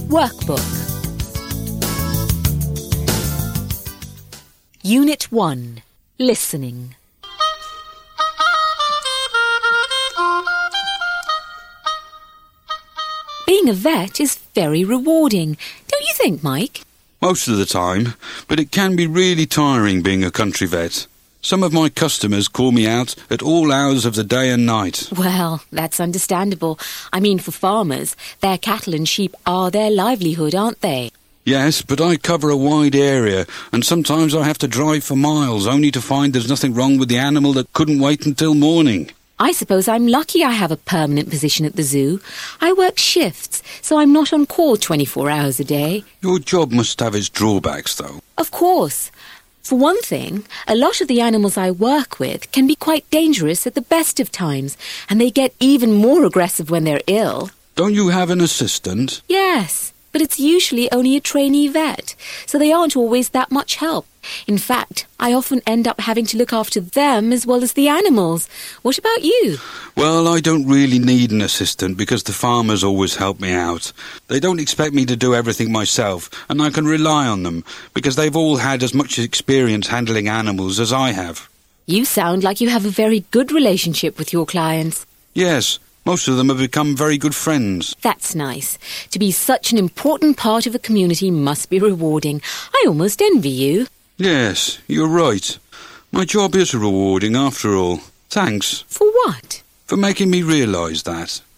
Workbook. Unit 1. Listening. Being a vet is very rewarding, don't you think, Mike? Most of the time, but it can be really tiring being a country vet. Some of my customers call me out at all hours of the day and night. Well, that's understandable. I mean, for farmers, their cattle and sheep are their livelihood, aren't they? Yes, but I cover a wide area, and sometimes I have to drive for miles only to find there's nothing wrong with the animal that couldn't wait until morning. I suppose I'm lucky I have a permanent position at the zoo. I work shifts, so I'm not on call 24 hours a day. Your job must have its drawbacks, though. Of course. For one thing, a lot of the animals I work with can be quite dangerous at the best of times, and they get even more aggressive when they're ill. Don't you have an assistant? Yes, but it's usually only a trainee vet, so they aren't always that much help. In fact, I often end up having to look after them as well as the animals. What about you? Well, I don't really need an assistant because the farmers always help me out. They don't expect me to do everything myself, and I can rely on them because they've all had as much experience handling animals as I have. You sound like you have a very good relationship with your clients. Yes, most of them have become very good friends. That's nice. To be such an important part of a community must be rewarding. I almost envy you. Yes, you're right. My job is rewarding after all. Thanks. For what? For making me realise that.